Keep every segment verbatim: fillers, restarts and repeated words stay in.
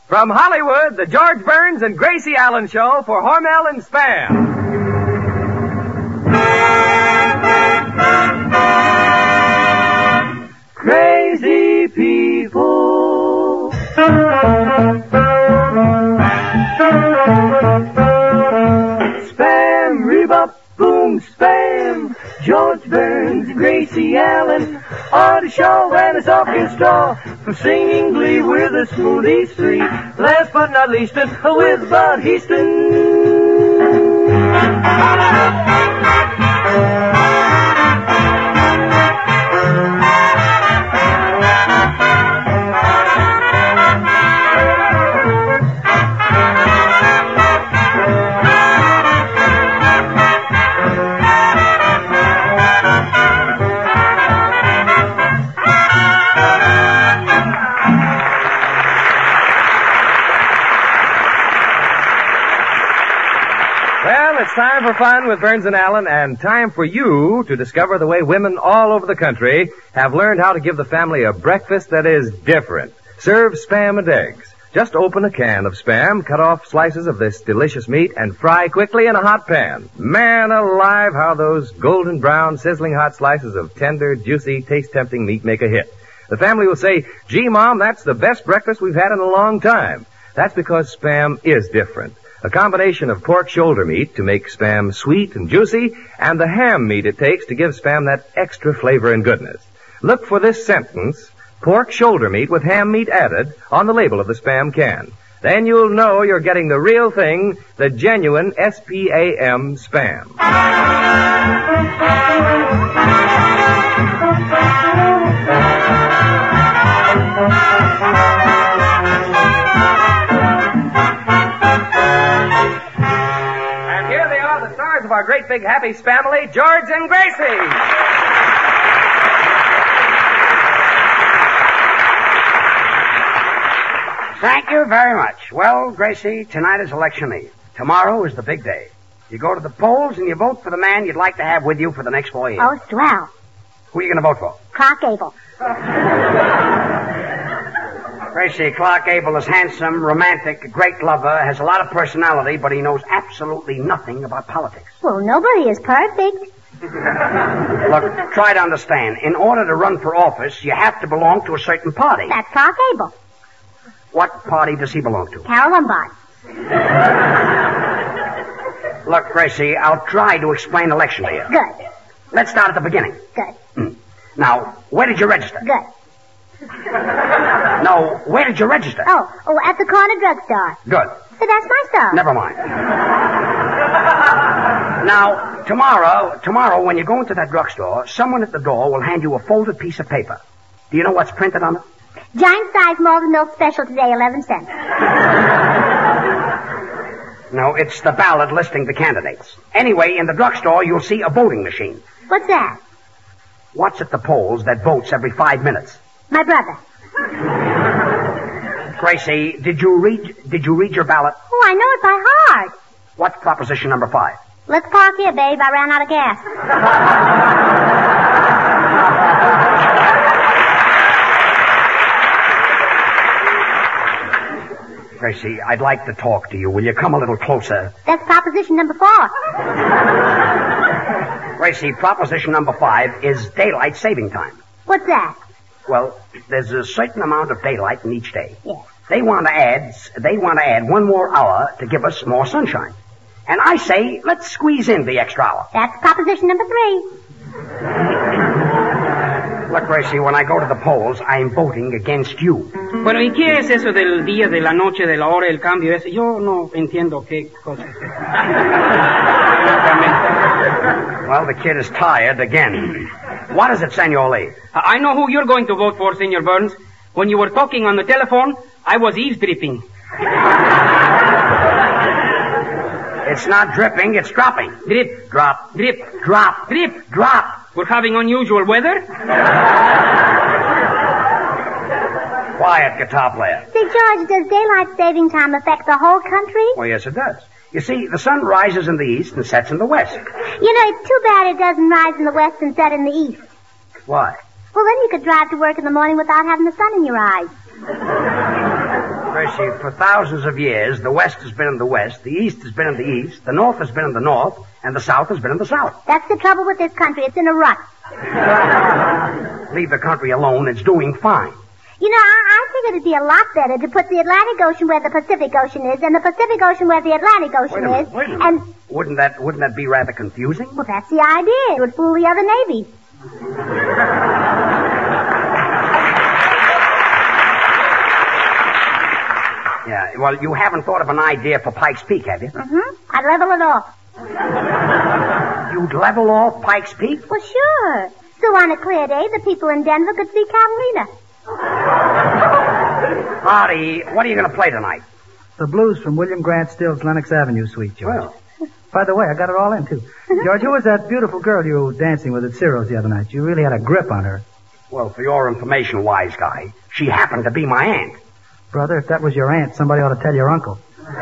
From Hollywood, the George Burns and Gracie Allen Show for Hormel and Spam. Crazy people. Spam, rebop, boom, spam. George Burns, Gracie Allen, on the show and his orchestra, from singing glee with the Smoothies three. Last but not least, with Bud Heaston. It's time for fun with Burns and Allen, and time for you to discover the way women all over the country have learned how to give the family a breakfast that is different. Serve Spam and eggs. Just open a can of Spam, cut off slices of this delicious meat, and fry quickly in a hot pan. Man alive, how those golden brown, sizzling hot slices of tender, juicy, taste-tempting meat make a hit. The family will say, "Gee, Mom, that's the best breakfast we've had in a long time." That's because Spam is different. A combination of pork shoulder meat to make Spam sweet and juicy, and the ham meat it takes to give Spam that extra flavor and goodness. Look for this sentence, pork shoulder meat with ham meat added, on the label of the Spam can. Then you'll know you're getting the real thing, the genuine S P A M Spam. Of our great big happy family, George and Gracie. Thank you very much. Well, Gracie, tonight is election eve. Tomorrow is the big day. You go to the polls and you vote for the man you'd like to have with you for the next four years. Oh, swell. Who are you going to vote for? Clark Gable. Gracie, Clark Gable is handsome, romantic, a great lover, has a lot of personality, but he knows absolutely nothing about politics. Well, nobody is perfect. Look, try to understand. In order to run for office, you have to belong to a certain party. That's Clark Gable. What party does he belong to? Carol Lombard. Look, Gracie, I'll try to explain election to you. Good. Let's start at the beginning. Good. Now, where did you register? Good. No, where did you register? Oh, oh, at the corner drugstore. Good. So that's my store. Never mind. Now, tomorrow, tomorrow when you go into that drugstore, someone at the door will hand you a folded piece of paper. Do you know what's printed on it? Giant size malted milk special today, eleven cents. No, it's the ballot listing the candidates. Anyway, in the drugstore, you'll see a voting machine. What's that? What's at the polls that votes every five minutes? My brother. Gracie, did you read, did you read your ballot? Oh, I know it by heart. What's proposition number five? Let's park here, babe. I ran out of gas. Gracie, I'd like to talk to you. Will you come a little closer? That's proposition number four. Gracie, proposition number five is daylight saving time. What's that? Well, there's a certain amount of daylight in each day. Yes. They want to add, they want to add one more hour to give us more sunshine. And I say, let's squeeze in the extra hour. That's proposition number three. Look, Gracie, when I go to the polls, I'm voting against you. Bueno, ¿y qué es eso del día, de la noche, de la hora, el cambio ese? Yo no entiendo qué cosa es eso. Well, the kid is tired again. What is it, Senor Lee? I know who you're going to vote for, Senor Burns. When you were talking on the telephone, I was eavesdropping. It's not dripping, it's dropping. Drip. Drop. Drip. Drop. Drip. Drop. We're having unusual weather? Quiet, guitar player. Say, George, does daylight saving time affect the whole country? Well, yes, it does. You see, the sun rises in the east and sets in the west. You know, it's too bad it doesn't rise in the west and set in the east. Why? Well, then you could drive to work in the morning without having the sun in your eyes. Gracie, for thousands of years, the West has been in the West, the East has been in the East, the North has been in the North, and the South has been in the South. That's the trouble with this country. It's in a rut. Leave the country alone. It's doing fine. You know, I, I think it'd be a lot better to put the Atlantic Ocean where the Pacific Ocean is and the Pacific Ocean where the Atlantic Ocean Wait a minute, is. wait a minute. And, Wouldn't that, wouldn't that be rather confusing? well, that's the idea. It would fool the other navies. Yeah, well, you haven't thought of an idea for Pikes Peak, have you? Mm-hmm. I'd level it off. You'd level off Pikes Peak? Well, sure. So on a clear day, the people in Denver could see Catalina. Artie, what are you going to play tonight? The blues from William Grant Still's Lenox Avenue Suite, George. Well. By the way, I got it all in, too. George, who was that beautiful girl you were dancing with at Ciro's the other night? You really had a grip on her. Well, for your information, wise guy, she happened to be my aunt. Brother, if that was your aunt, somebody ought to tell your uncle.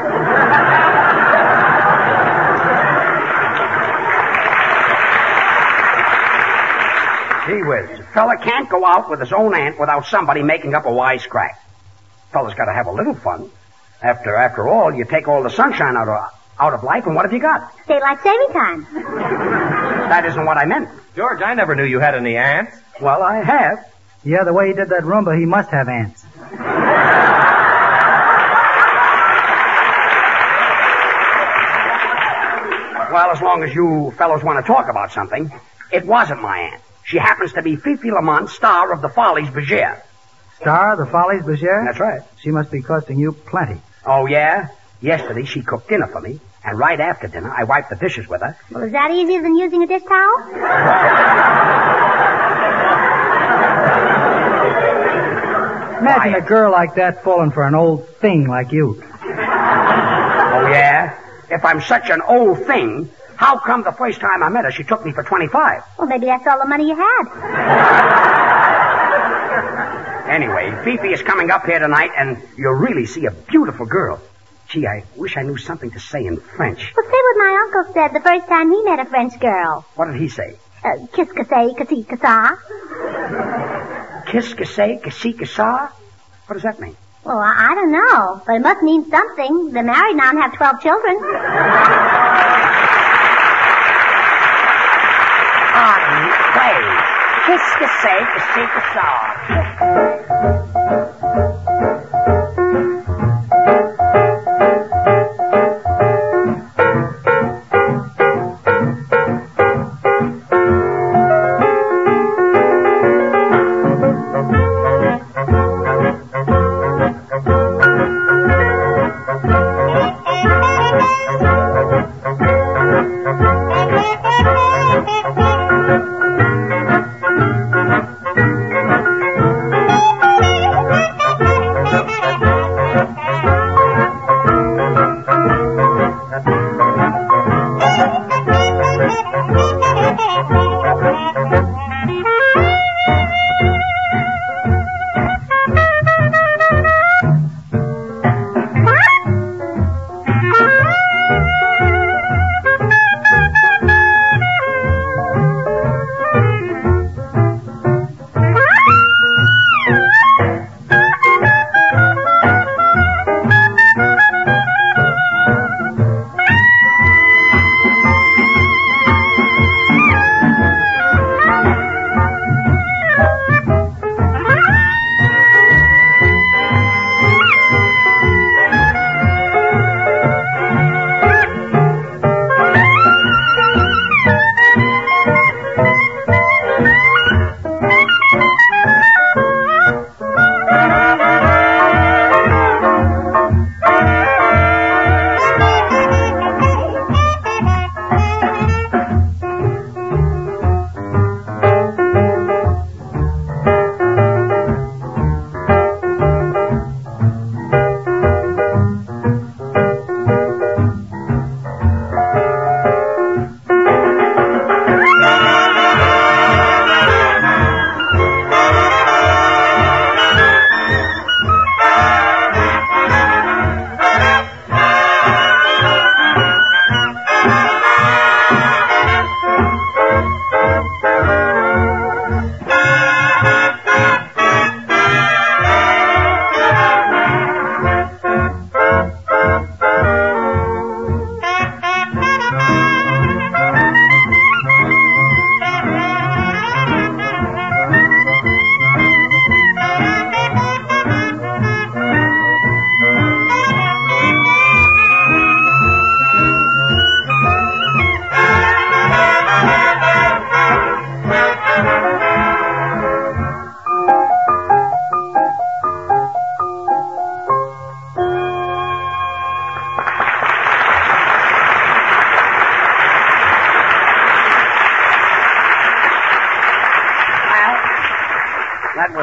Gee whiz, a fella can't go out with his own aunt without somebody making up a wisecrack. Fella's got to have a little fun. After after all, you take all the sunshine out of out of life, and what have you got? Daylight saving time. That isn't what I meant. George, I never knew you had any aunts. Well, I have. Yeah, the way he did that rumba, he must have ants. Well, as long as you fellows want to talk about something, it wasn't my aunt. She happens to be Fifi Lamont, star of the Follies Bergère. Star of the Follies Bergère? That's right. She must be costing you plenty. Oh, yeah? Yesterday, she cooked dinner for me, and right after dinner, I wiped the dishes with her. Well, is that easier than using a dish towel? Imagine Quiet. a girl like that falling for an old thing like you. Oh, yeah? If I'm such an old thing, how come the first time I met her, she took me for twenty-five? Well, maybe that's all the money you had. Anyway, Fifi is coming up here tonight, and you'll really see a beautiful girl. Gee, I wish I knew something to say in French. Well, say what my uncle said the first time he met a French girl. What did he say? Uh, kiss que say, que si, que sa. Kiss, que say, que si, que sa? What does that mean? Well, I, I don't know, but it must mean something. They're married now and have twelve children. Artie, play. Kiss, que say, que si, que sa.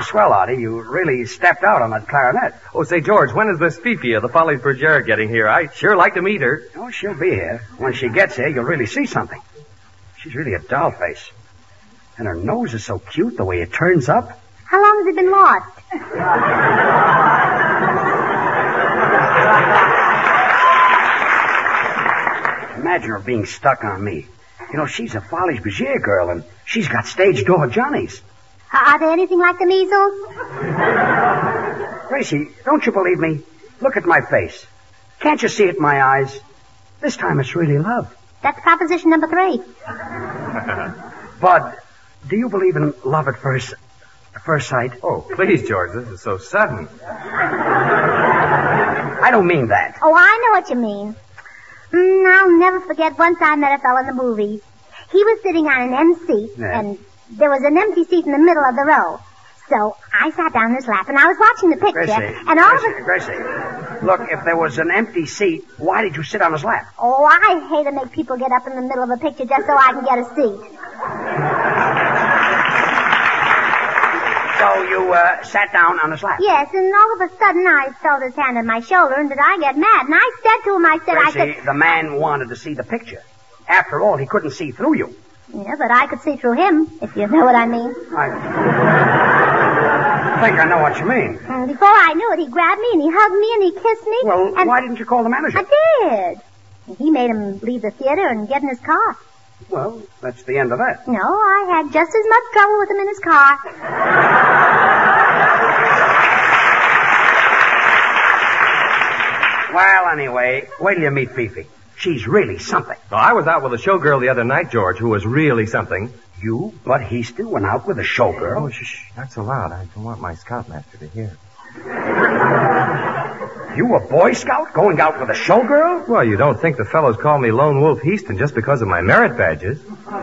rather swell, Artie. You really stepped out on that clarinet. Oh, say, George, when is Miss Fifi of the Follies Bergère getting here? I'd sure like to meet her. Oh, she'll be here. When she gets here, you'll really see something. She's really a doll face. And her nose is so cute, the way it turns up. How long has it been lost? Imagine her being stuck on me. You know, she's a Follies Bergère girl, and she's got stage door Johnnies. Uh, are they anything like the measles? Gracie, don't you believe me? Look at my face. Can't you see it in my eyes? This time it's really love. That's proposition number three. Bud, do you believe in love at first, at first sight? Oh, please, George, this is so sudden. I don't mean that. Oh, I know what you mean. Mm, I'll never forget once I met a fellow in the movies. He was sitting on an end seat, Yeah. and there was an empty seat in the middle of the row. So I sat down in his lap, and I was watching the picture, Gracie, and all Gracie, of a... Gracie, look, if there was an empty seat, why did you sit on his lap? Oh, I hate to make people get up in the middle of a picture just so I can get a seat. So you uh, sat down on his lap? Yes, and all of a sudden I felt his hand on my shoulder, and did I get mad? And I said to him, I said, Gracie, I said... the man wanted to see the picture. After all, he couldn't see through you. Yeah, but I could see through him, if you know what I mean. I think I know what you mean. And before I knew it, he grabbed me, and he hugged me, and he kissed me. Well, and why didn't you call the manager? I did. And he made him leave the theater and get in his car. Well, that's the end of that. No, I had just as much trouble with him in his car. Well, anyway, wait till you meet Fifi. She's really something. Well, I was out with a showgirl the other night, George, who was really something. You, Bud Heaston, went out with a showgirl? Oh, shh, not so loud. I don't want my scoutmaster to hear. You a Boy Scout going out with a showgirl? Well, you don't think the fellows call me Lone Wolf Heaston just because of my merit badges?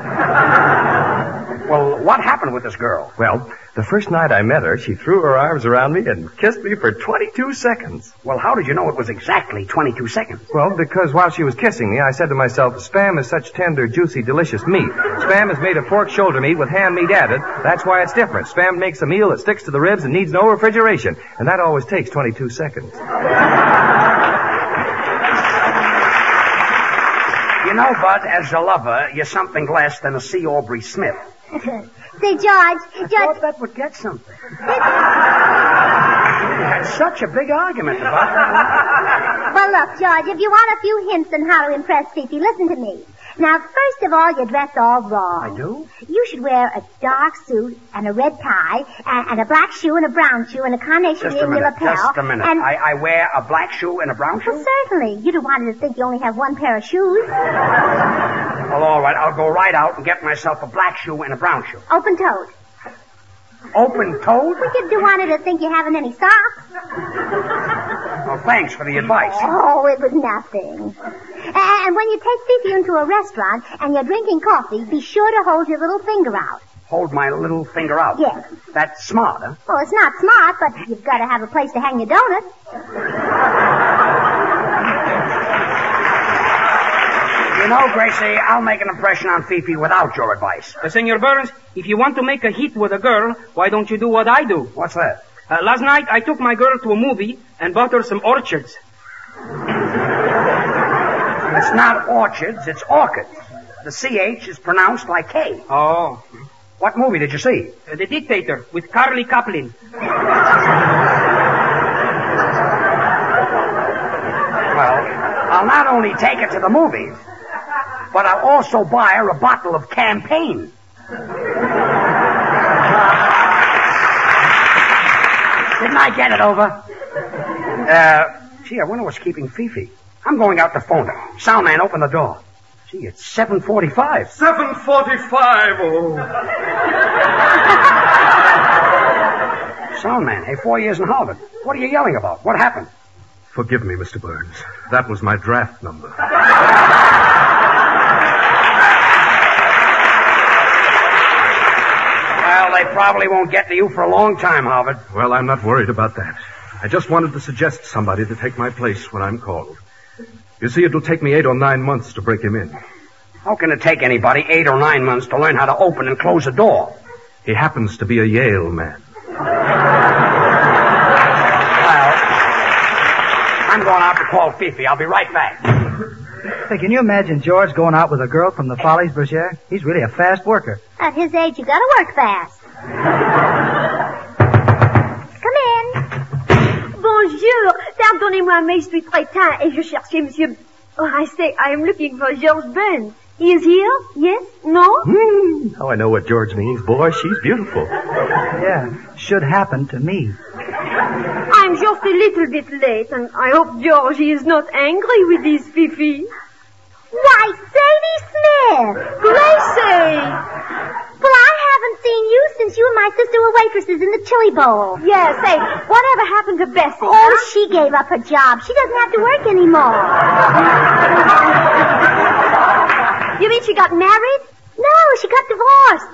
Well, what happened with this girl? Well, the first night I met her, she threw her arms around me and kissed me for twenty-two seconds. Well, how did you know it was exactly twenty-two seconds? Well, because while she was kissing me, I said to myself, Spam is such tender, juicy, delicious meat. Spam is made of pork shoulder meat with ham meat added. That's why it's different. Spam makes a meal that sticks to the ribs and needs no refrigeration. And that always takes twenty-two seconds. You know, Bud, as a lover, you're something less than a C. Aubrey Smith. Say, George, I George... thought that would get something. That's such a big argument about that. Well, look, George, if you want a few hints on how to impress Fifi, listen to me. Now, first of all, you dress all wrong. I do? You should wear a dark suit and a red tie and, and a black shoe and a brown shoe and a carnation Just in a minute, your lapel. just a minute. And... I, I wear a black shoe and a brown shoe? Well, certainly. You don't want her to think you only have one pair of shoes. Well, all right, I'll go right out and get myself a black shoe and a brown shoe. Open-toed. Open-toed? Well, you don't want her to think you haven't any socks. Well, thanks for the advice. Oh, it was nothing. And when you take Fifi into a restaurant and you're drinking coffee, be sure to hold your little finger out. Hold my little finger out? Yes. That's smart, huh? Well, it's not smart, but you've got to have a place to hang your donut. You know, Gracie, I'll make an impression on Fifi without your advice. Uh, Senor Burns, if you want to make a hit with a girl, why don't you do what I do? What's that? Uh, last night, I took my girl to a movie and bought her some orchards. It's not orchids, it's orchids. The C H is pronounced like K. Oh. What movie did you see? Uh, the Dictator with Carly Kaplan. Well, I'll not only take her to the movies, but I'll also buy her a bottle of Campaign. Didn't I get it over? Uh, gee, I wonder what's keeping Fifi. I'm going out to phone her. Soundman, open the door. Gee, it's seven forty-five. seven forty-five, oh. Soundman, hey, four years in Harvard. What are you yelling about? What happened? Forgive me, Mister Burns. That was my draft number. Well, they probably won't get to you for a long time, Harvard. Well, I'm not worried about that. I just wanted to suggest somebody to take my place when I'm called. You see, it'll take me eight or nine months to break him in. How can it take anybody eight or nine months to learn how to open and close a door? He happens to be a Yale man. Well, I'm going out to call Fifi. I'll be right back. Hey, can you imagine George going out with a girl from the Follies, Bergère? He's really a fast worker. At his age, you gotta work fast. Come in. Bonjour. Pardonnez-moi, mais je suis très tard et je cherchais Monsieur... Oh, I say, I am looking for George Burns. He is here? Yes? No? Hmm. Now I know what George means. Boy, she's beautiful. Yeah, should happen to me. I'm just a little bit late, and I hope George is not angry with this Fifi. Why, Sadie Smith! Gracie! Well, I haven't seen you since you and my sister were waitresses in the chili bowl. Yes, say, whatever happened to Bessie? Oh, huh? she gave up her job. She doesn't have to work anymore. You mean she got married? No, she got divorced.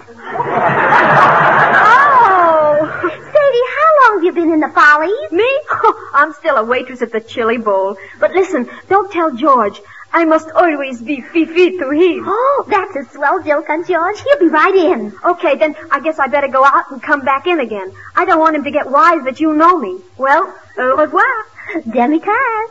Oh! Sadie, how long have you been in the Follies? Me? Oh, I'm still a waitress at the chili bowl. But listen, don't tell George. I must always be Fifi to him. Oh, that's a swell joke on George. He'll be right in. Okay, then I guess I better go out and come back in again. I don't want him to get wise that you know me. Well, au revoir. Demi-tasse.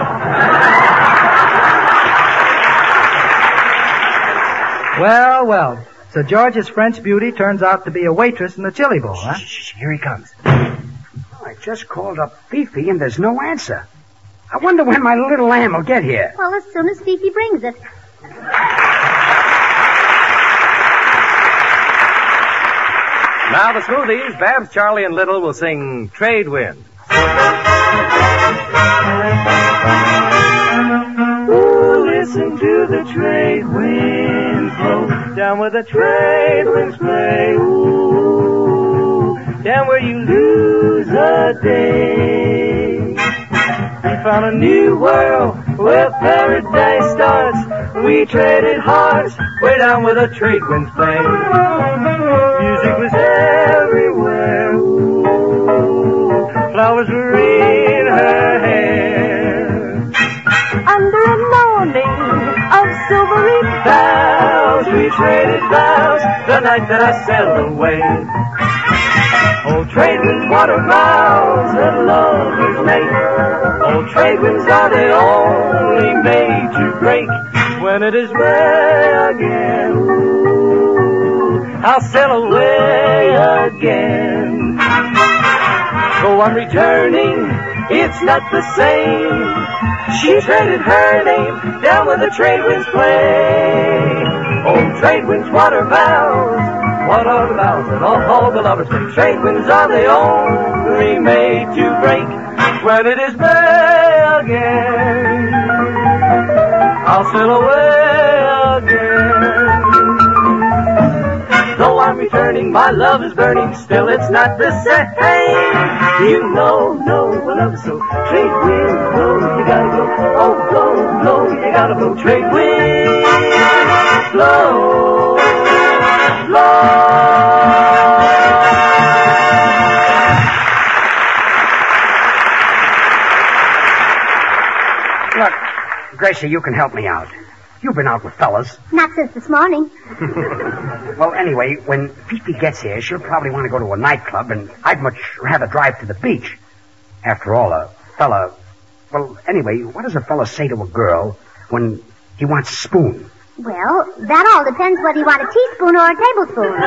Well, well. So George's French beauty turns out to be a waitress in the chili bowl, huh? Shh, here he comes. Oh, I just called up Fifi and there's no answer. I wonder when my little lamb will get here. Well, as soon as Fifi brings it. Now the Smoothies, Babs, Charlie, and Little will sing Trade Wind. Ooh, listen to the trade winds blow down where the trade winds play. Ooh, down where you lose a day. We found a new world where paradise starts. We traded hearts way down where the trade winds play. Music was everywhere. Ooh, flowers were in her hair. Under a morning of silvery boughs, we traded vows the night that I sailed away. Old trade winds, water miles that love was made. Old trade winds are the only made to break. When it is way again, ooh, I'll sail away again. So I'm returning, it's not the same. She traded her name down where the trade winds play. Old trade winds, water vows, what are the vows that all, all the lovers make? Trade winds are the only made to break. When it is May again, I'll sail away again. Though I'm returning, my love is burning, still it's not the same. You know, no, what love is so. Trade wind, blow, you gotta go. Oh, blow, blow, you gotta blow. Trade wind, blow, blow. Look, Gracie, you can help me out. You've been out with fellas. Not since this morning. Well, anyway, when Fifi gets here, she'll probably want to go to a nightclub, and I'd much rather drive to the beach. After all, a fella... Well, anyway, what does a fella say to a girl when he wants a spoon? Well, that all depends whether you want a teaspoon or a tablespoon.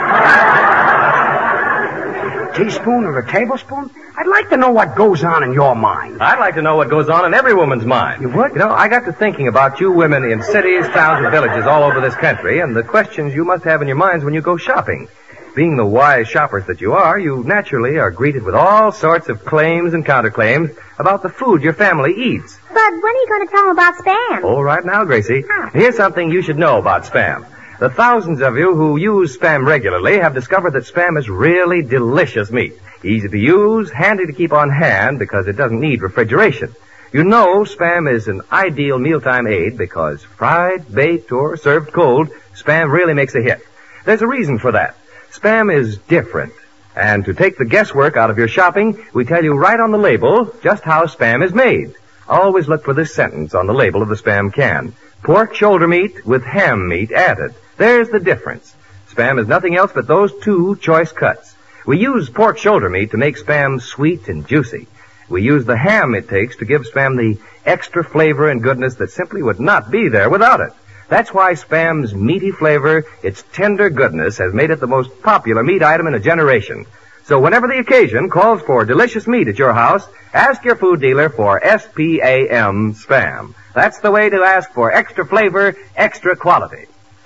A teaspoon or a tablespoon? I'd like to know what goes on in your mind. I'd like to know what goes on in every woman's mind. You would? You know, I got to thinking about you women in cities, towns, and villages all over this country, and the questions you must have in your minds when you go shopping. Being the wise shoppers that you are, you naturally are greeted with all sorts of claims and counterclaims about the food your family eats. But when are you going to tell them about Spam? Oh, right now, Gracie. Huh. Here's something you should know about Spam. The thousands of you who use Spam regularly have discovered that Spam is really delicious meat. Easy to use, handy to keep on hand because it doesn't need refrigeration. You know Spam is an ideal mealtime aid because fried, baked, or served cold, Spam really makes a hit. There's a reason for that. Spam is different. And to take the guesswork out of your shopping, we tell you right on the label just how Spam is made. Always look for this sentence on the label of the Spam can. Pork shoulder meat with ham meat added. There's the difference. Spam is nothing else but those two choice cuts. We use pork shoulder meat to make Spam sweet and juicy. We use the ham it takes to give Spam the extra flavor and goodness that simply would not be there without it. That's why Spam's meaty flavor, its tender goodness, has made it the most popular meat item in a generation. So whenever the occasion calls for delicious meat at your house, ask your food dealer for S P A M Spam. That's the way to ask for extra flavor, extra quality.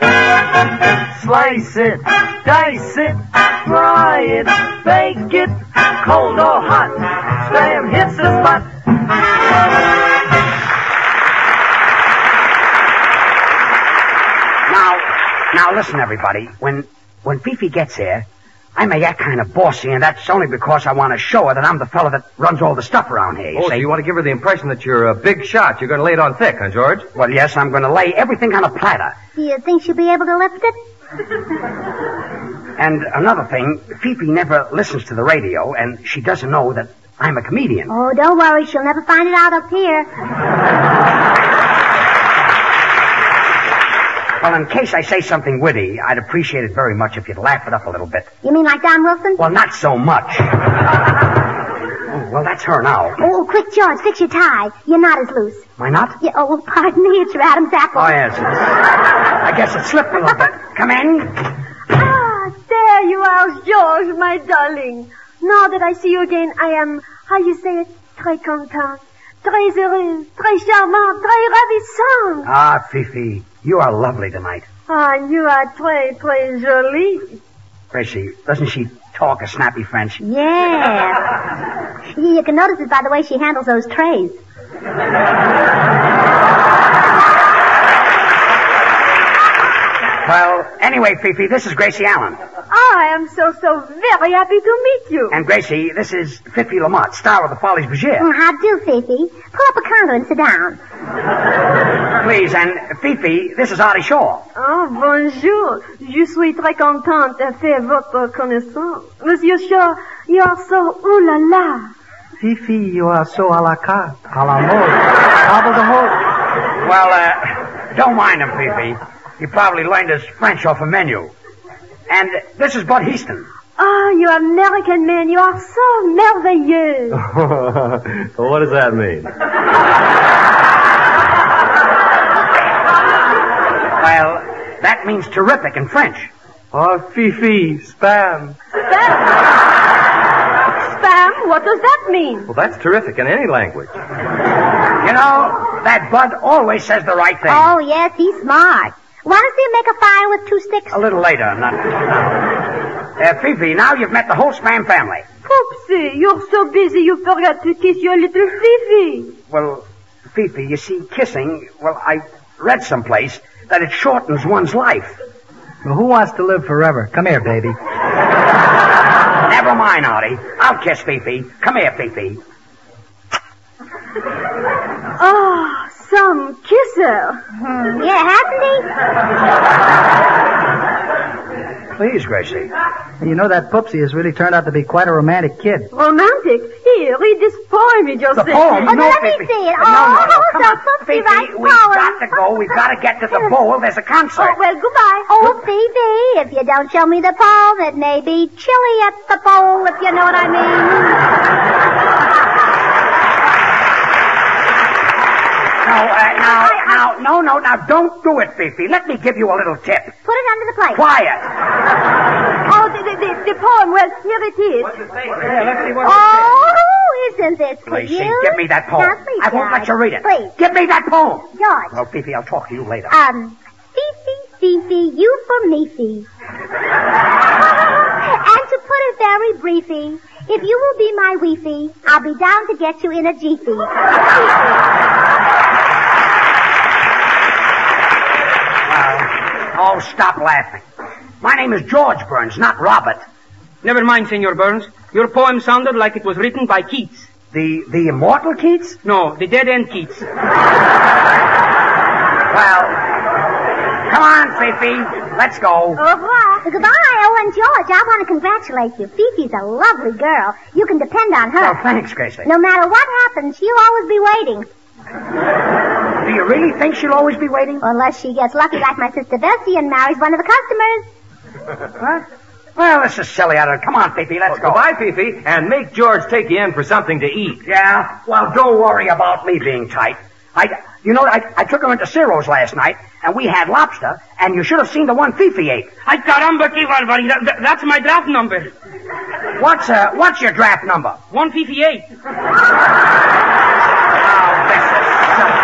Slice it, dice it, fry it, bake it, cold or hot, Spam hits the spot. Now, now listen, everybody. When when Fifi gets here, I may act kind of bossy, and that's only because I want to show her that I'm the fella that runs all the stuff around here. You oh, see? so you want to give her the impression that you're a big shot. You're going to lay it on thick, huh, George? Well, yes, I'm going to lay everything on a platter. Do you think she'll be able to lift it? And another thing, Fifi never listens to the radio, and she doesn't know that I'm a comedian. Oh, don't worry. She'll never find it out up here. Well, in case I say something witty, I'd appreciate it very much if you'd laugh it up a little bit. You mean like Don Wilson? Well, not so much. Oh, well, that's her now. Oh, quick, George, fix your tie. Your knot is loose. My knot? Yeah, oh, pardon me, it's your Adam's apple. Oh, yes. It's, I guess it slipped a little bit. Come in. Ah, there you are, George, my darling. Now that I see you again, I am, how you say it, très contente, très heureuse, très charmante, très ravissante. Ah, Fifi, you are lovely tonight. Ah, you are très, très jolie. Gracie, doesn't she talk a snappy French? Yeah. You can notice it by the way she handles those trays. Well, anyway, Fifi, this is Gracie Allen. Oh, I am so, so very happy to meet you. And Gracie, this is Fifi Lamont, star of the Follies Bergère. Mm, how do, Fifi? Pull up a counter and sit down. Please, and Fifi, this is Artie Shaw. Oh, bonjour. Je suis très contente de faire votre connaissance. Monsieur Shaw, you are so ooh la la. Fifi, you are so a la carte, a la mode, table d'hôte. Well, uh, don't mind him, Fifi. He probably learned his French off a menu. And this is Bud Heaston. Oh, you American man, you are so merveilleux. What does that mean? Well, that means terrific in French. Oh, Fifi, Spam. Spam? Spam? What does that mean? Well, that's terrific in any language. You know, that Bud always says the right thing. Oh, yes, he's smart. Want to see him make a fire with two sticks? A little later, not now. Uh, Fifi, now you've met the whole Spam family. Poopsie, you're so busy you forgot to kiss your little Fifi. Well, Fifi, you see, kissing, well, I read someplace that it shortens one's life. Well, who wants to live forever? Come here, baby. Never mind, Artie. I'll kiss Fifi. Come here, Fifi. Oh, some kisser. Hmm, yeah, hasn't he? Please, Gracie. You know that Poopsie has really turned out to be quite a romantic kid. Romantic? Here, read this poem you just the said. poem? Oh, no, let Fifi. me see it. No, no, no, Oh, come so on. Poopsie Fifi, writes we've poems. got to go. We've got to get to the bowl. There's a concert. Oh, well, goodbye. Oh, Fifi, if you don't show me the poem, it may be chilly at the bowl, if you know what I mean. No, uh, now, now, no, no, now, don't do it, Fifi. Let me give you a little tip. Put it under the plate. Quiet. Oh, the, the, the, the poem, well, here it is. What's it say? Yeah, let's see what Oh, isn't this Please, cute? see, give me that poem. Now, please, I won't George. let you read it. Please. Give me that poem. George. Well, Fifi, I'll talk to you later. Um, Fifi, Fifi, you for me, Fifi. And to put it very briefly, if you will be my weefy, I'll be down to get you in a jiffy. Oh, stop laughing. My name is George Burns, not Robert. Never mind, Senor Burns. Your poem sounded like it was written by Keats. The the immortal Keats? No, the dead-end Keats. Well, come on, Fifi. Let's go. Au revoir. Goodbye. Oh, and George, I want to congratulate you. Fifi's a lovely girl. You can depend on her. Oh, thanks, Gracie. No matter what happens, she'll always be waiting. Do you really think she'll always be waiting? Unless she gets lucky like my sister Bessie and marries one of the customers. What? Well, this is silly. I don't... Come on, Fifi, let's Oh, go. goodbye, Fifi, and make George take you in for something to eat. Yeah? Well, don't worry about me being tight. I, you know, I, I took her into Ciro's last night, and we had lobster, and you should have seen the one Fifi ate. Ay, caramba, qué barbaridad. Th- That's my draft number. What's, uh, what's your draft number? one fifty-eight. Oh, this is silly.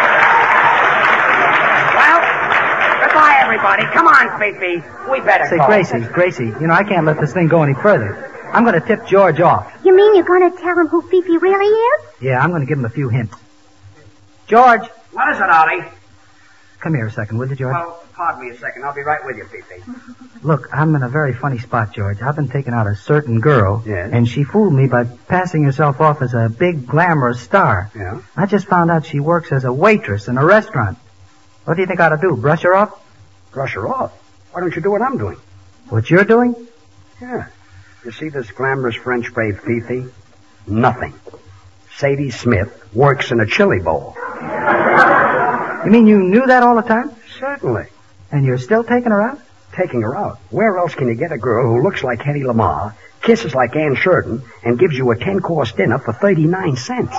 Well, goodbye, everybody. Come on, Fifi. We better Say, go. Gracie, Gracie, you know, I can't let this thing go any further. I'm going to tip George off. You mean you're going to tell him who Fifi really is? Yeah, I'm going to give him a few hints. George, What is it, Ollie? come here a second, will you, George? Well, pardon me a second. I'll be right with you, Fifi. Look, I'm in a very funny spot, George. I've been taking out a certain girl, Yes. and she fooled me by passing herself off as a big, glamorous star. Yeah? I just found out she works as a waitress in a restaurant. What do you think I ought to do, brush her off? Brush her off. Why don't you do what I'm doing? What you're doing? Yeah. You see this glamorous French babe, Fifi? Nothing. Sadie Smith works in a chili bowl. You mean you knew that all the time? Certainly. And you're still taking her out? Taking her out. Where else can you get a girl who looks like Hedy Lamarr, kisses like Ann Sheridan, and gives you a ten-course dinner for thirty-nine cents?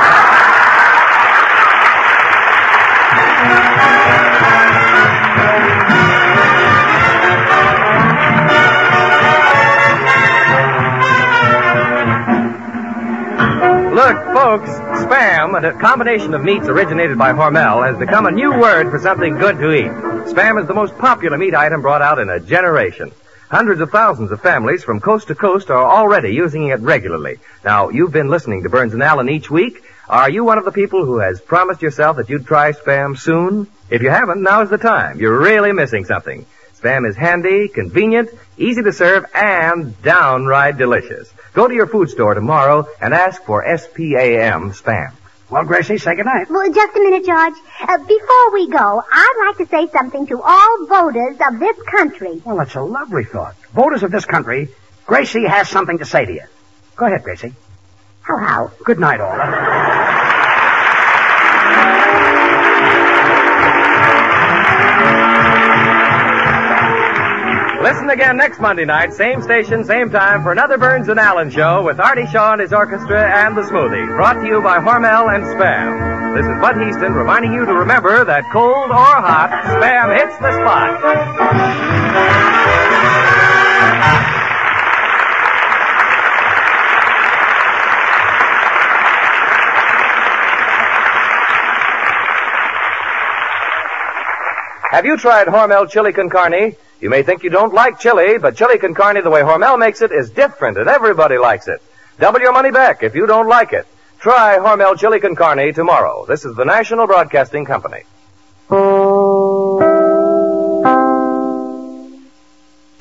Look, folks, Spam, a combination of meats originated by Hormel, has become a new word for something good to eat. Spam is the most popular meat item brought out in a generation. Hundreds of thousands of families from coast to coast are already using it regularly. Now, you've been listening to Burns and Allen each week. Are you one of the people who has promised yourself that you'd try Spam soon? If you haven't, now's the time. You're really missing something. Spam is handy, convenient, easy to serve, and downright delicious. Go to your food store tomorrow and ask for S P A M Spam. Well, Gracie, say goodnight. Well, just a minute, George. Uh, before we go, I'd like to say something to all voters of this country. Well, that's a lovely thought. Voters of this country, Gracie has something to say to you. Go ahead, Gracie. How, how? Good night, all. Listen again next Monday night, same station, same time, for another Burns and Allen show with Artie Shaw and his orchestra and the Smoothie, brought to you by Hormel and Spam. This is Bud Heaston reminding you to remember that cold or hot, Spam hits the spot. Have you tried Hormel Chili Con Carne? You may think you don't like chili, but chili con carne the way Hormel makes it is different, and everybody likes it. Double your money back if you don't like it. Try Hormel Chili Con Carne tomorrow. This is the National Broadcasting Company.